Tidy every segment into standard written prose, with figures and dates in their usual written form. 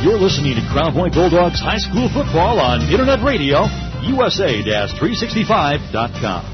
You're listening to Crown Point Bulldogs High School Football on Internet Radio, USA-365.com.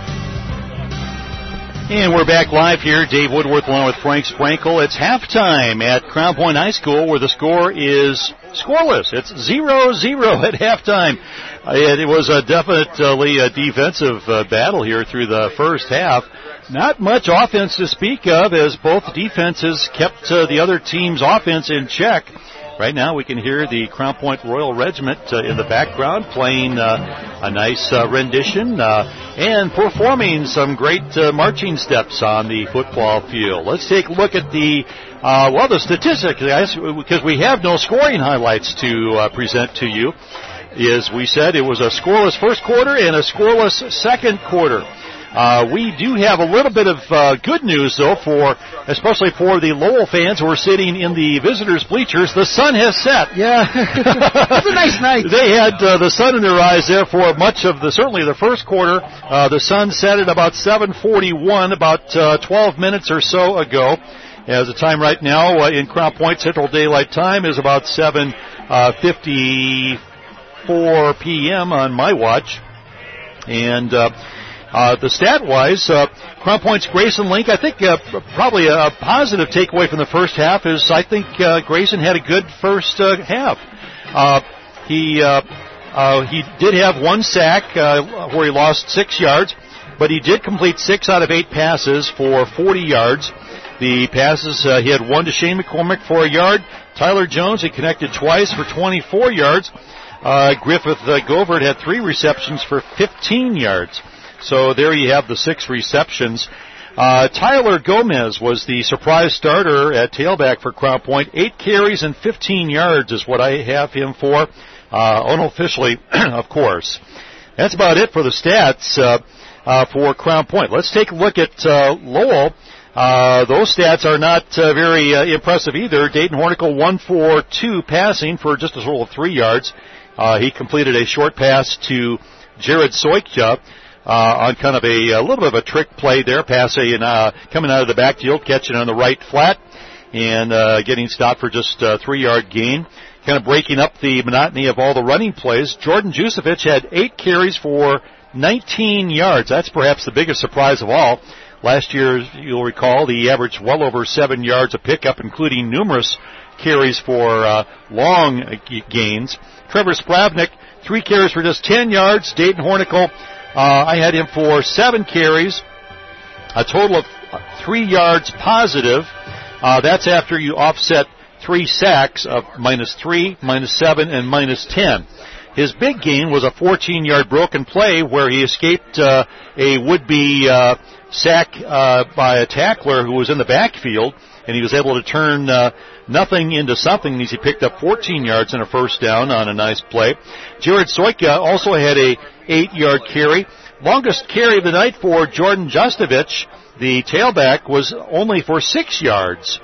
And we're back live here. Dave Woodworth along with Frank Sprankle. It's halftime at Crown Point High School where the score is scoreless. It's 0-0 at halftime. It was definitely a defensive battle here through the first half. Not much offense to speak of as both defenses kept the other team's offense in check. Right now we can hear the Crown Point Royal Regiment in the background playing a nice rendition and performing some great marching steps on the football field. Let's take a look at the statistics, guys, because we have no scoring highlights to present to you. As we said, it was a scoreless first quarter and a scoreless second quarter. We do have a little bit of good news, though, especially for the Lowell fans who are sitting in the visitors' bleachers. The sun has set. Yeah, it's a nice night. They had the sun in their eyes there for much of certainly the first quarter. The sun set at about 7:41, about 12 minutes or so ago. As the time right now in Crown Point Central Daylight Time is about 7:54 p.m. on my watch. And the stat-wise, Crown Point's Grayson Link, I think probably a positive takeaway from the first half is I think Grayson had a good first half. He did have one sack where he lost 6 yards, but he did complete 6 out of 8 passes for 40 yards. The passes, he had one to Shane McCormick for a yard. Tyler Jones, he connected twice for 24 yards. Griffith Govert had 3 receptions for 15 yards. So there you have the 6 receptions. Tyler Gomez was the surprise starter at tailback for Crown Point. 8 carries and 15 yards is what I have him for, unofficially, of course. That's about it for the stats for Crown Point. Let's take a look at Lowell. Those stats are not very impressive either. Dayton Hornicle 1 for 2 passing for just a total of 3 yards. He completed a short pass to Jared Soikja. On kind of a little bit of a trick play there, passing coming out of the backfield, catching on the right flat, and getting stopped for just a 3-yard gain. Kind of breaking up the monotony of all the running plays. Jordan Jusevich had 8 carries for 19 yards. That's perhaps the biggest surprise of all. Last year, you'll recall, he averaged well over 7 yards a pickup, including numerous carries for long gains. Trevor Splavnik, 3 carries for just 10 yards. Dayton Hornicle, I had him for 7 carries, a total of 3 yards positive. That's after you offset 3 sacks of -3, -7, and -10. His big gain was a 14-yard broken play where he escaped a would-be sack by a tackler who was in the backfield, and he was able to turn nothing into something as he picked up 14 yards and a first down on a nice play. Jared Soikja also had a 8-yard carry. Longest carry of the night for Jordan Justovich, the tailback, was only for 6 yards.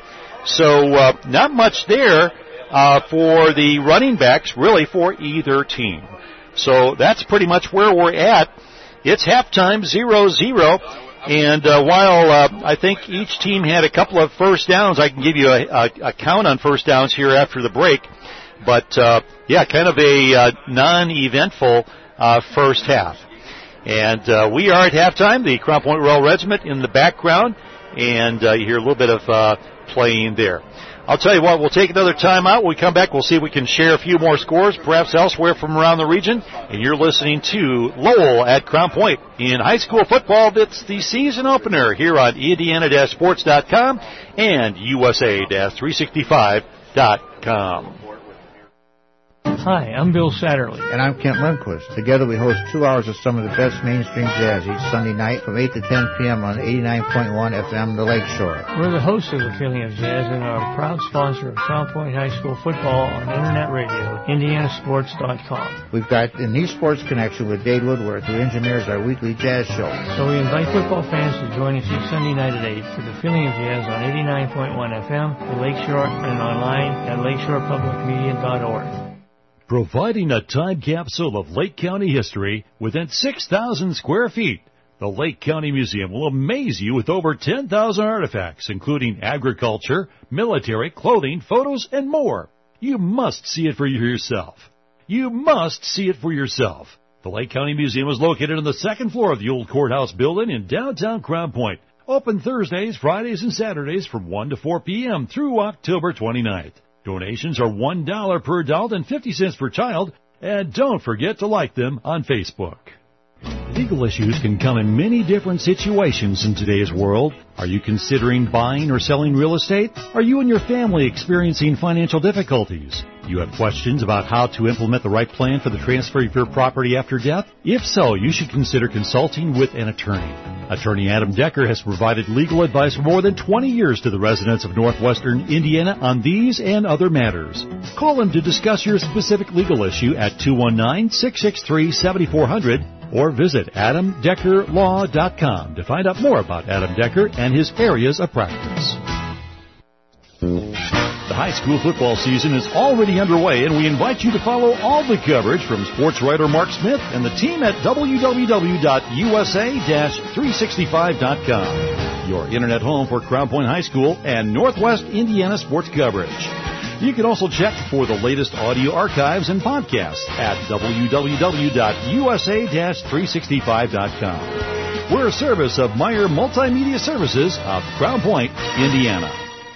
So not much there for the running backs, really, for either team. So that's pretty much where we're at. It's halftime, 0-0. And while I think each team had a couple of first downs, I can give you a count on first downs here after the break. But, kind of a non-eventful first half. And we are at halftime, the Crown Point Royal Regiment in the background, and you hear a little bit of playing there. I'll tell you what, we'll take another timeout. When we come back, we'll see if we can share a few more scores, perhaps elsewhere from around the region. And you're listening to Lowell at Crown Point in high school football. It's the season opener here on Indiana-Sports.com and USA-365.com. Hi, I'm Bill Satterley. And I'm Kent Lundquist. Together we host 2 hours of some of the best mainstream jazz each Sunday night from 8 to 10 p.m. on 89.1 FM The Lakeshore. We're the hosts of the Feeling of Jazz and are a proud sponsor of Crown Point High School football on Internet Radio, Indianasports.com. We've got an esports connection with Dave Woodworth, who engineers our weekly jazz show. So we invite football fans to join us each Sunday night at 8 for the Feeling of Jazz on 89.1 FM, The Lakeshore, and online at lakeshorepublicmedia.org. Providing a time capsule of Lake County history within 6,000 square feet. The Lake County Museum will amaze you with over 10,000 artifacts, including agriculture, military, clothing, photos, and more. You must see it for yourself. You must see it for yourself. The Lake County Museum is located on the second floor of the old courthouse building in downtown Crown Point. Open Thursdays, Fridays, and Saturdays from 1 to 4 p.m. through October 29th. Donations are $1 per adult and 50 cents per child. And don't forget to like them on Facebook. Legal issues can come in many different situations in today's world. Are you considering buying or selling real estate? Are you and your family experiencing financial difficulties? Do you have questions about how to implement the right plan for the transfer of your property after death? If so, you should consider consulting with an attorney. Attorney Adam Decker has provided legal advice for more than 20 years to the residents of northwestern Indiana on these and other matters. Call him to discuss your specific legal issue at 219-663-7400 or visit adamdeckerlaw.com to find out more about Adam Decker and his areas of practice. The high school football season is already underway, and we invite you to follow all the coverage from sports writer Mark Smith and the team at www.usa-365.com, your internet home for Crown Point High School and Northwest Indiana sports coverage. You can also check for the latest audio archives and podcasts at www.usa-365.com. We're a service of Meyer Multimedia Services of Crown Point, Indiana.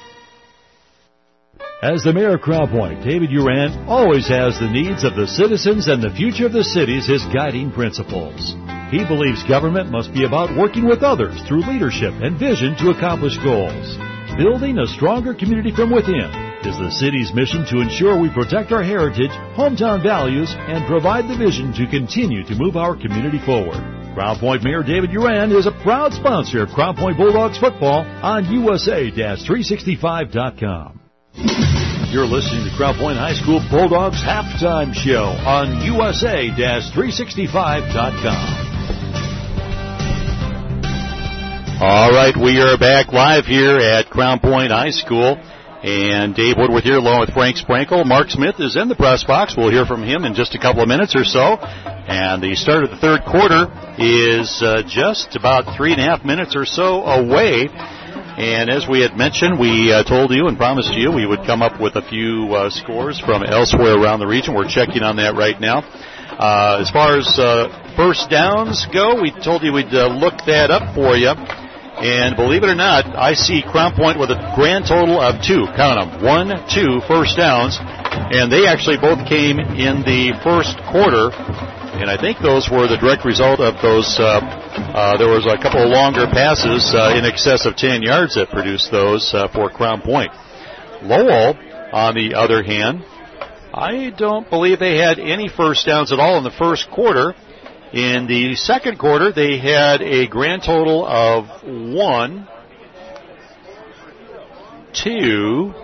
As the mayor of Crown Point, David Uran always has the needs of the citizens and the future of the city as his guiding principles. He believes government must be about working with others through leadership and vision to accomplish goals. Building a stronger community from within is the city's mission to ensure we protect our heritage, hometown values, and provide the vision to continue to move our community forward. Crown Point Mayor David Uran is a proud sponsor of Crown Point Bulldogs football on USA-365.com. You're listening to Crown Point High School Bulldogs Halftime Show on USA-365.com. All right, we are back live here at Crown Point High School. And Dave Woodworth here along with Frank Sprankle. Mark Smith is in the press box. We'll hear from him in just a couple of minutes or so. And the start of the third quarter is just about 3.5 minutes or so away. And as we had mentioned, we told you and promised you we would come up with a few scores from elsewhere around the region. We're checking on that right now. As far as first downs go, we told you we'd look that up for you. And believe it or not, I see Crown Point with a grand total of 2. Count them. 1, 2 first downs. And they actually both came in the first quarter. And I think those were the direct result of those. There was a couple of longer passes in excess of 10 yards that produced those for Crown Point. Lowell, on the other hand, I don't believe they had any first downs at all in the first quarter. In the second quarter, they had a grand total of 1, 2,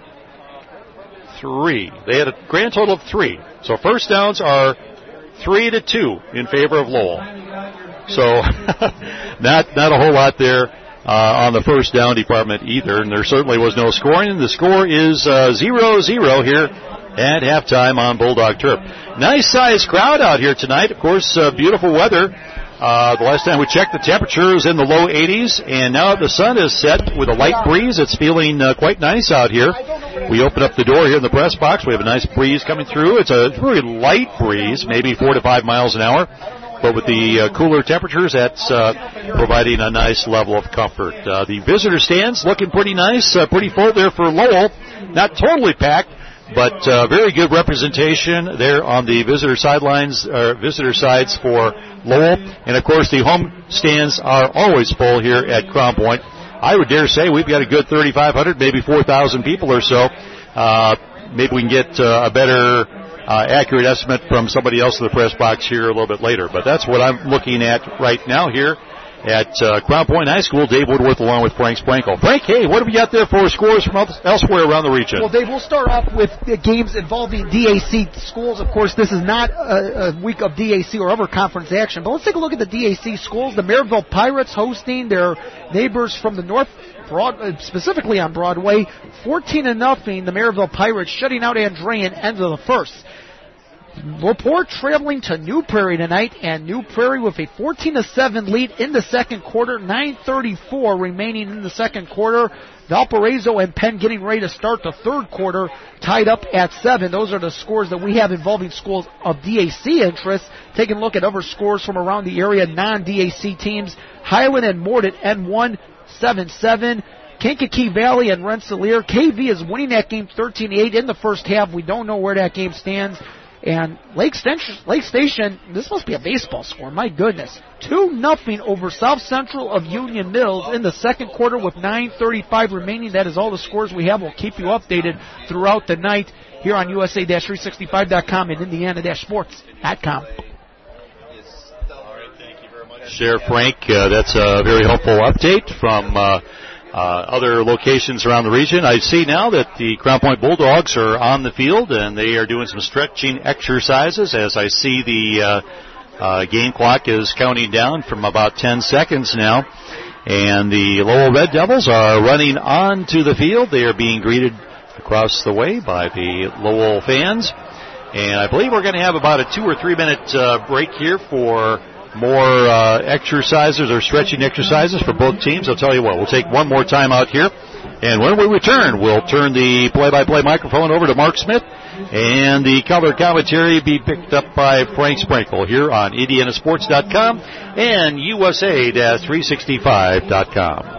3. They had a grand total of 3. So first downs are 3-2 in favor of Lowell. So not a whole lot there on the first down department either, and there certainly was no scoring. The score is 0-0 here at halftime on Bulldog Turf. Nice sized crowd out here tonight. Of course, beautiful weather. The last time we checked, the temperature was in the low 80s, and now the sun is set with a light breeze. It's feeling quite nice out here. We open up the door here in the press box. We have a nice breeze coming through. It's a very light breeze, maybe 4 to 5 miles an hour. But with the cooler temperatures, that's providing a nice level of comfort. The visitor stands looking pretty nice, pretty full there for Lowell. Not totally packed, but very good representation there on the visitor sidelines, visitor sides for Lowell. And, of course, the home stands are always full here at Crown Point. I would dare say we've got a good 3,500, maybe 4,000 people or so. Maybe we can get a better accurate estimate from somebody else in the press box here a little bit later. But that's what I'm looking at right now here at Crown Point High School. Dave Woodworth along with Frank Sprankle. Frank, hey, what have we got there for scores from elsewhere around the region? Well, Dave, we'll start off with the games involving DAC schools. Of course, this is not a week of DAC or other conference action, but let's take a look at the DAC schools. The Maryville Pirates hosting their neighbors from the north, specifically on Broadway. 14-0, the Maryville Pirates shutting out Andrean end of the first. LaPorte traveling to New Prairie tonight, and New Prairie with a 14-7 lead in the second quarter. 9:34 remaining in the second quarter. Valparaiso and Penn getting ready to start the third quarter, tied up at 7. Those are the scores that we have involving schools of DAC interest. Taking a look at other scores from around the area, non-DAC teams. Highland and Mort at N1, 7-7. Kankakee Valley and Rensselaer. KV is winning that game 13-8 in the first half. We don't know where that game stands. And Lake Station, this must be a baseball score, my goodness. 2-0 over South Central of Union Mills in the second quarter with 9:35 remaining. That is all the scores we have. We'll keep you updated throughout the night here on USA-365.com and Indiana-sports.com. Sheriff Frank, that's a very helpful update from other locations around the region. I see now that the Crown Point Bulldogs are on the field and they are doing some stretching exercises. As I see the game clock is counting down from about 10 seconds now. And the Lowell Red Devils are running onto the field. They are being greeted across the way by the Lowell fans. And I believe we're going to have about a 2 or 3 minute break here for more exercises or stretching exercises for both teams. I'll tell you what, we'll take one more time out here. And when we return, we'll turn the play-by-play microphone over to Mark Smith, and the color commentary be picked up by Frank Sprinkle here on IndianaSports.com and USA-365.com.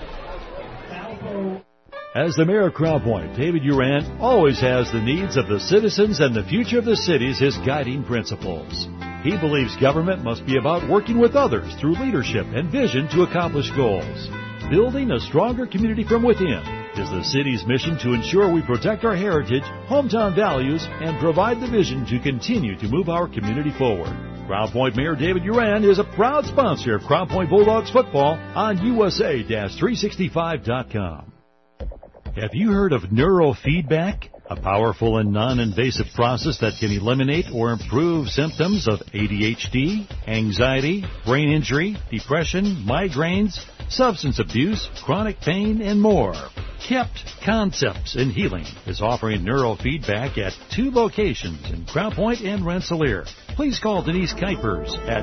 As the mayor of Crown Point, David Uran always has the needs of the citizens and the future of the city as his guiding principles. He believes government must be about working with others through leadership and vision to accomplish goals. Building a stronger community from within is the city's mission to ensure we protect our heritage, hometown values, and provide the vision to continue to move our community forward. Crown Point Mayor David Uran is a proud sponsor of Crown Point Bulldogs football on USA-365.com. Have you heard of neurofeedback? A powerful and non-invasive process that can eliminate or improve symptoms of ADHD, anxiety, brain injury, depression, migraines, substance abuse, chronic pain, and more. KEPT Concepts in Healing is offering neurofeedback at 2 locations in Crown Point and Rensselaer. Please call Denise Kuipers at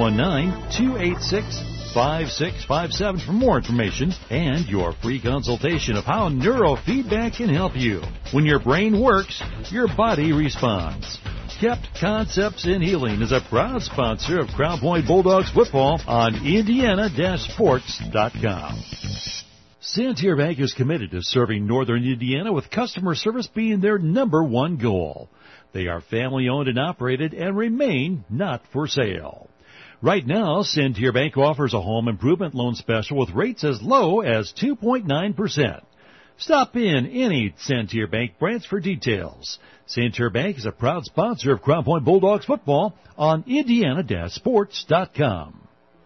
219-286-5657 for more information and your free consultation of how neurofeedback can help you. When your brain works, your body responds. KEPT Concepts in Healing is a proud sponsor of Crown Point Bulldogs football on Indiana-sports.com. Santier Bank is committed to serving Northern Indiana with customer service being their #1 goal. They are family-owned and operated and remain not for sale. Right now, Santier Bank offers a home improvement loan special with rates as low as 2.9%. Stop in any Santier Bank branch for details. Santier Bank is a proud sponsor of Crown Point Bulldogs football on Indiana-sports.com.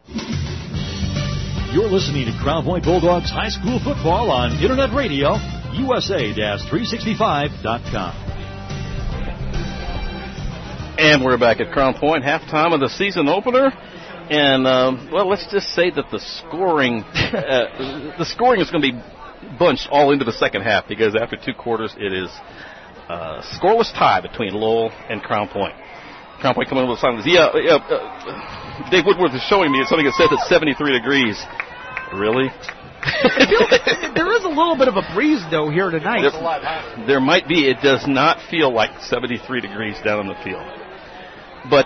You're listening to Crown Point Bulldogs high school football on Internet Radio, USA-365.com. And we're back at Crown Point, halftime of the season opener. And, let's just say that the scoring is going to be bunched all into the second half, because after 2 quarters it is scoreless tie between Lowell and Crown Point. Crown Point coming over the sidelines. Dave Woodworth is showing me something that says it's 73 degrees. Really? There is a little bit of a breeze, though, here tonight. There might be. It does not feel like 73 degrees down on the field. But,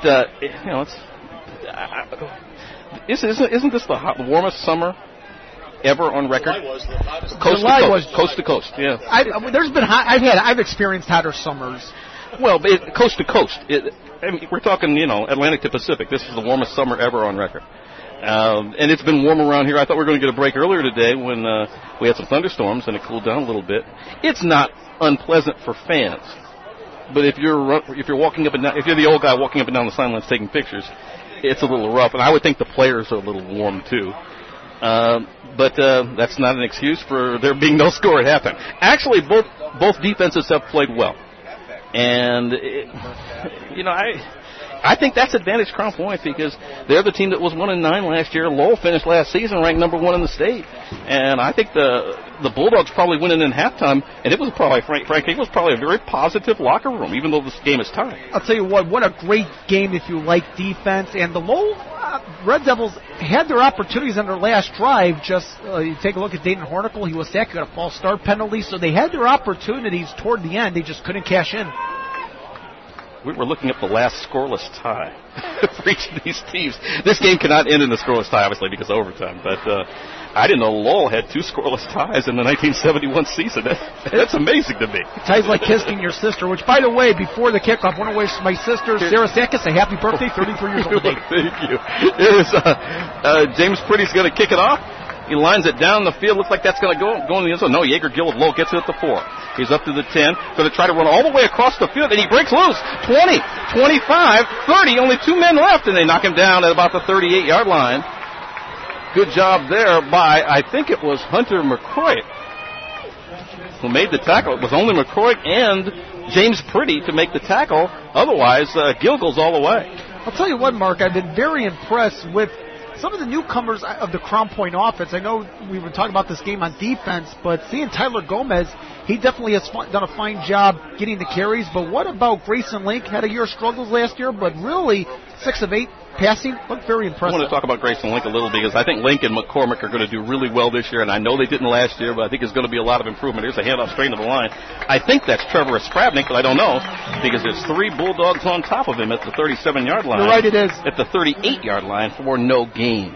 isn't this the warmest summer ever on record? Coast to coast. Yeah. I've experienced hotter summers. Well, coast to coast. We're talking, Atlantic to Pacific. This is the warmest summer ever on record. And it's been warm around here. I thought we were going to get a break earlier today when we had some thunderstorms and it cooled down a little bit. It's not unpleasant for fans, but if you're walking up and down, if you're the old guy walking up and down the sidelines taking pictures, it's a little rough. And I would think the players are a little warm too. But that's not an excuse for there being no score at halftime. Actually, both defenses have played well, and I think that's advantage Crown Point because they're the team that was 1-9 last year. Lowell finished last season ranked number 1 in the state, and I think the Bulldogs probably went in halftime, and it was probably, frankly, it was probably a very positive locker room, even though this game is tied. I'll tell you what a great game if you like defense. And the Lowell Red Devils had their opportunities on their last drive. Just you take a look at Dayton Hornicle. He was sacked, got a false start penalty, so they had their opportunities toward the end. They just couldn't cash in. We were looking up the last scoreless tie for each of these teams. This game cannot end in a scoreless tie, obviously, because of overtime. But I didn't know Lowell had 2 scoreless ties in the 1971 season. That's amazing to me. Ties like kissing your sister, which, by the way, before the kickoff, one of my sister, Sarah Sakis, a happy birthday, 33 years old today. Thank you. Here's James Pretty's going to kick it off. He lines it down the field. Looks like that's going to go in the end zone. No, Jaeger Gill of Lowell gets it at the 4. He's up to the 10. Going to try to run all the way across the field, and he breaks loose. 20, 25, 30. Only 2 men left, and they knock him down at about the 38-yard line. Good job there by, I think it was Hunter McCoy who made the tackle. It was only McCoy and James Pretty to make the tackle. Otherwise, Gill goes all the way. I'll tell you what, Mark, I've been very impressed with some of the newcomers of the Crown Point offense. I know we were talking about this game on defense, but seeing Tyler Gomez, he definitely has done a fine job getting the carries. But what about Grayson Link? Had a year of struggles last year, but really 6 of 8 passing, looked very impressive. I want to talk about Grayson Link a little because I think Link and McCormick are going to do really well this year, and I know they didn't last year, but I think there's going to be a lot of improvement. Here's a handoff straight to the line. I think that's Trevor Spravnik, but I don't know because there's 3 Bulldogs on top of him at the 37-yard line. You're right, it is. At the 38-yard line for no gain.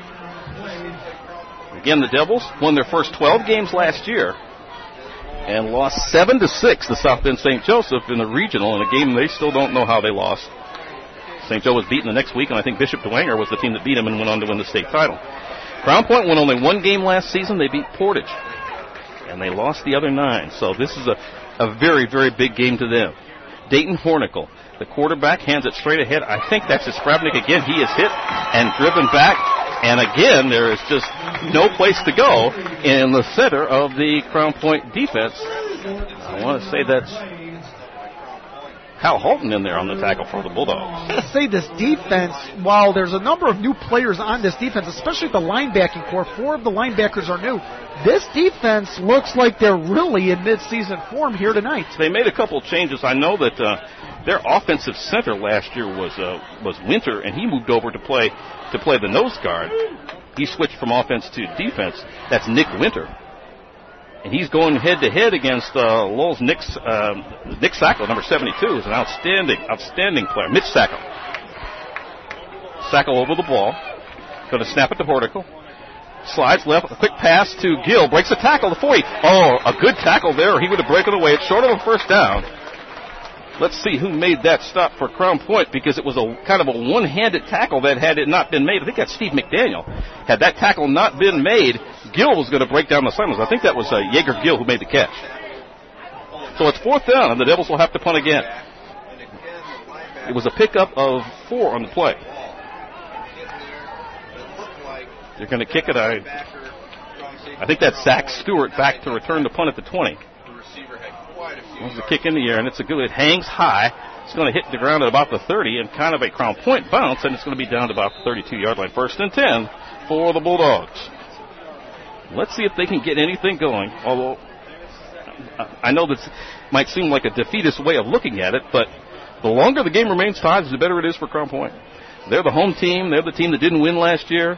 Again, the Devils won their first 12 games last year and lost 7-6 to South Bend St. Joseph in the regional in a game they still don't know how they lost. St. Joe was beaten the next week, and I think Bishop DeWanger was the team that beat him and went on to win the state title. Crown Point won only 1 game last season. They beat Portage, and they lost the other 9. So this is a very, very big game to them. Dayton Hornicle, the quarterback, hands it straight ahead. I think that's his Spravnik again. He is hit and driven back. And again, there is just no place to go in the center of the Crown Point defense. I want to say that's Hal Holton in there on the tackle for the Bulldogs. I got to say, this defense, while there's a number of new players on this defense, especially the linebacking core, 4 of the linebackers are new. This defense looks like they're really in mid-season form here tonight. They made a couple of changes. I know that their offensive center last year was Winter, and he moved over to play the nose guard. He switched from offense to defense. That's Nick Winter. And he's going head-to-head against Lowell's Nick Sacco, number 72, is an outstanding player. Mitch Sacco. Sacco over the ball. Going to snap it to Horticle. Slides left, a quick pass to Gill. Breaks a tackle to 40. Oh, a good tackle there. He would have broken away. It's short of a first down. Let's see who made that stop for Crown Point, because it was a kind of a one-handed tackle that had it not been made. I think that's Steve McDaniel. Had that tackle not been made, Gill was going to break down the sidelines. I think that was Jaeger Gill who made the catch. So it's 4th down, and the Devils will have to punt again. It was a pickup of 4 on the play. They're going to kick it. I think that's Zach Stewart back to return the punt at the 20. There's a kick in the air, and it hangs high. It's going to hit the ground at about the 30, and kind of a Crown Point bounce, and it's going to be down to about the 32-yard line. 1st and 10 for the Bulldogs. Let's see if they can get anything going, although I know this might seem like a defeatist way of looking at it, but the longer the game remains tied, the better it is for Crown Point. They're the home team. They're the team that didn't win last year.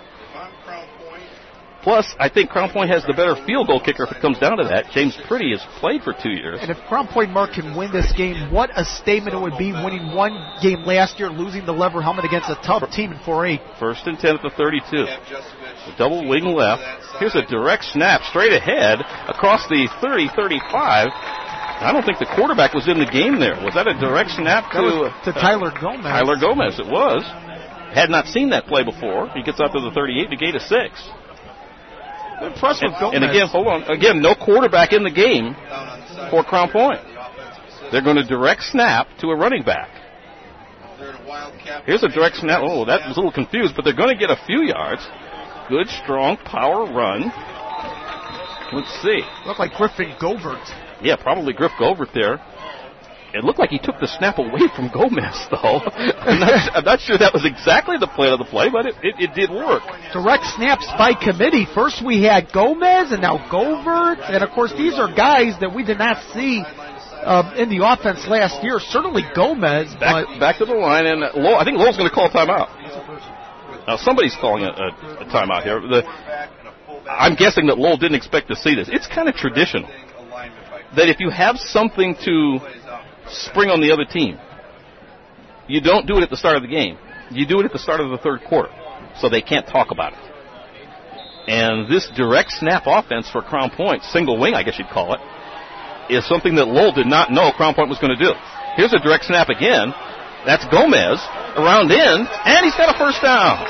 Plus, I think Crown Point has the better field goal kicker if it comes down to that. James Pretty has played for 2 years. And if Crown Point, Mark, can win this game, what a statement it would be, winning 1 game last year, losing the lever helmet against a tough team in 4A. 1st and 10 at the 32. The double wing left. Here's a direct snap straight ahead across the 30-35. I don't think the quarterback was in the game there. Was that a direct snap to Tyler Gomez? Tyler Gomez, it was. Had not seen that play before. He gets out to the 38 to gain a 6. Impressive Gomez. And again, hold on. Again, no quarterback in the game for Crown Point. They're going to direct snap to a running back. Here's a direct snap. Oh, that was a little confused, but they're going to get a few yards. Good, strong power run. Let's see. Looked like Griffin Govert. Yeah, probably Griff Govert there. It looked like he took the snap away from Gomez, though. I'm not sure that was exactly the plan of the play, but it did work. Direct snaps by committee. First we had Gomez and now Govert. And, of course, these are guys that we did not see in the offense last year. Certainly Gomez. Back to the line, and I think Lowell's going to call a timeout. Now, somebody's calling a timeout here. I'm guessing that Lowell didn't expect to see this. It's kind of traditional that if you have something to spring on the other team, you don't do it at the start of the game. You do it at the start of the third quarter, so they can't talk about it. And this direct snap offense for Crown Point, single wing I guess you'd call it, is something that Lowell did not know Crown Point was going to do. Here's a direct snap again. That's Gomez around in, and he's got a first down.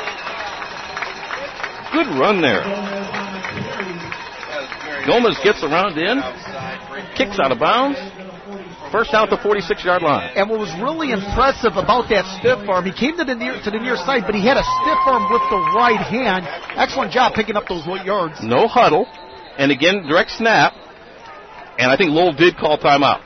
Good run there. Gomez gets around in, kicks out of bounds. First down at the 46-yard line. And what was really impressive about that stiff arm, he came to the near side, but he had a stiff arm with the right hand. Excellent job picking up those yards. No huddle. And again, direct snap. And I think Lowell did call timeout.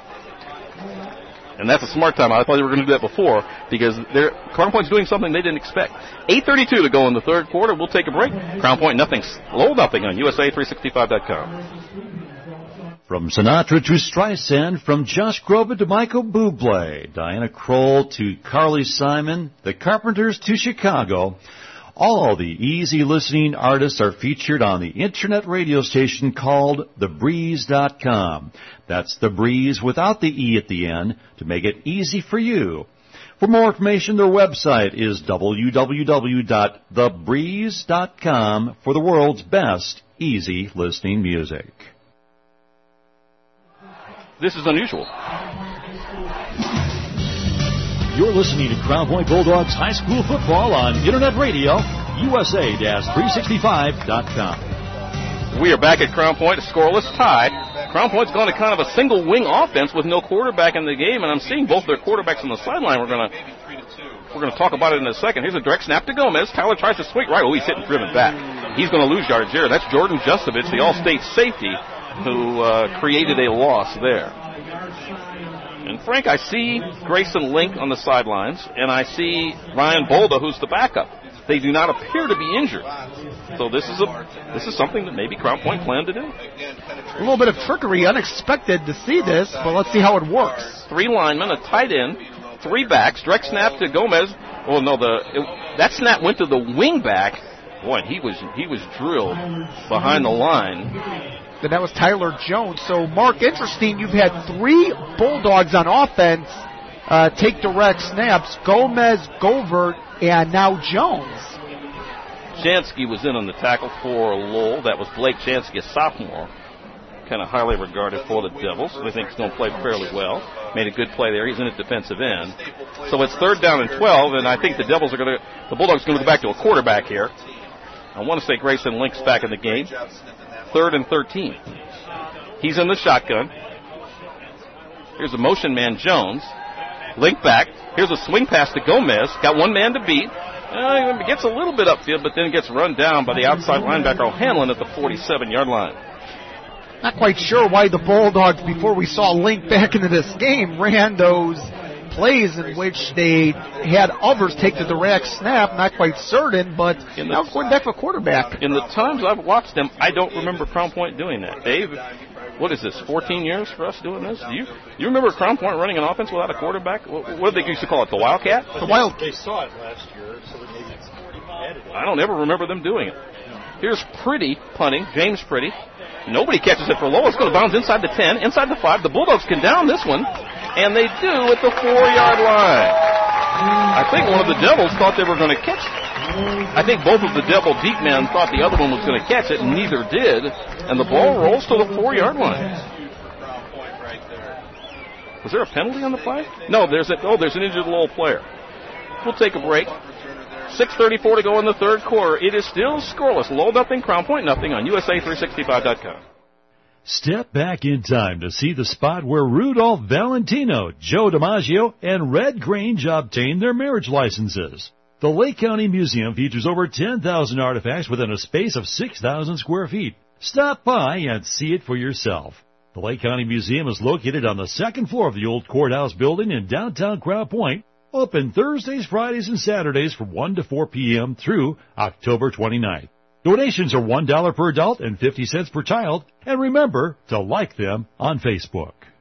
And that's a smart timeout. I thought they were going to do that before because Crown Point's doing something they didn't expect. 8:32 to go in the third quarter. We'll take a break. Crown Point nothing. Lowell nothing on USA365.com. From Sinatra to Streisand, from Josh Groban to Michael Bublé, Diana Kroll to Carly Simon, the Carpenters to Chicago, all the easy listening artists are featured on the internet radio station called TheBreeze.com. That's The Breeze without the E at the end to make it easy for you. For more information, their website is www.thebreeze.com for the world's best easy listening music. This is unusual. You're listening to Crown Point Bulldogs High School Football on Internet Radio, USA-365.com. We are back at Crown Point, a scoreless tie. Crown Point's gone to kind of a single-wing offense with no quarterback in the game, and I'm seeing both their quarterbacks on the sideline. We're going to talk about it in a second. Here's a direct snap to Gomez. Tyler tries to swing right. Oh, he's hitting driven back. He's going to lose yardage there. That's Jordan Justovich, the All-State safety, who created a loss there. And, Frank, I see Grayson Link on the sidelines, and I see Ryan Bolda, who's the backup. They do not appear to be injured. So this is something that maybe Crown Point planned to do. A little bit of trickery, unexpected to see this, but let's see how it works. 3 linemen, a tight end, 3 backs, direct snap to Gomez. Oh, no, that snap went to the wing back. Boy, he was drilled behind the line. And that was Tyler Jones. So, Mark, interesting, you've had 3 Bulldogs on offense take direct snaps, Gomez, Govert, and now Jones. Jansky was in on the tackle for Lowell. That was Blake Jansky, a sophomore, kind of highly regarded for the Devils. We think he's going to play fairly well. Made a good play there. He's in at defensive end. So it's 3rd down and 12, and I think the Bulldogs are going to go back to a quarterback here. I want to say Grayson Link's back in the game. 3rd and 13. He's in the shotgun. Here's a motion man, Jones. Link back. Here's a swing pass to Gomez. Got one man to beat. He gets a little bit upfield, but then gets run down by the outside linebacker O'Hanlon at the 47-yard line. Not quite sure why the Bulldogs, before we saw Link back into this game, ran those plays in which they had others take the direct snap. Not quite certain, but now going back for quarterback. In the times I've watched them, I don't remember Crown Point doing that. Dave, what is this, 14 years for us doing this? Do you remember Crown Point running an offense without a quarterback? What did they used to call it, the Wildcat? The Wildcat. They saw it last year, so maybe it's added. I don't ever remember them doing it. Here's Pretty punting, James Pretty. Nobody catches it for Lowell. It's going to bounce inside the 10, inside the 5. The Bulldogs can down this one, and they do at the 4-yard line. I think one of the Devils thought they were going to catch it. I think both of the Devil deep men thought the other one was going to catch it, and neither did. And the ball rolls to the 4-yard line. Was there a penalty on the play? No, there's an injured Lowell player. We'll take a break. 6:34 to go in the third quarter. It is still scoreless. Lowell nothing, Crown Point nothing on USA365.com. Step back in time to see the spot where Rudolph Valentino, Joe DiMaggio, and Red Grange obtained their marriage licenses. The Lake County Museum features over 10,000 artifacts within a space of 6,000 square feet. Stop by and see it for yourself. The Lake County Museum is located on the second floor of the old courthouse building in downtown Crown Point. Open Thursdays, Fridays, and Saturdays from 1 to 4 p.m. through October 29th. Donations are $1 per adult and 50 cents per child. And remember to like them on Facebook.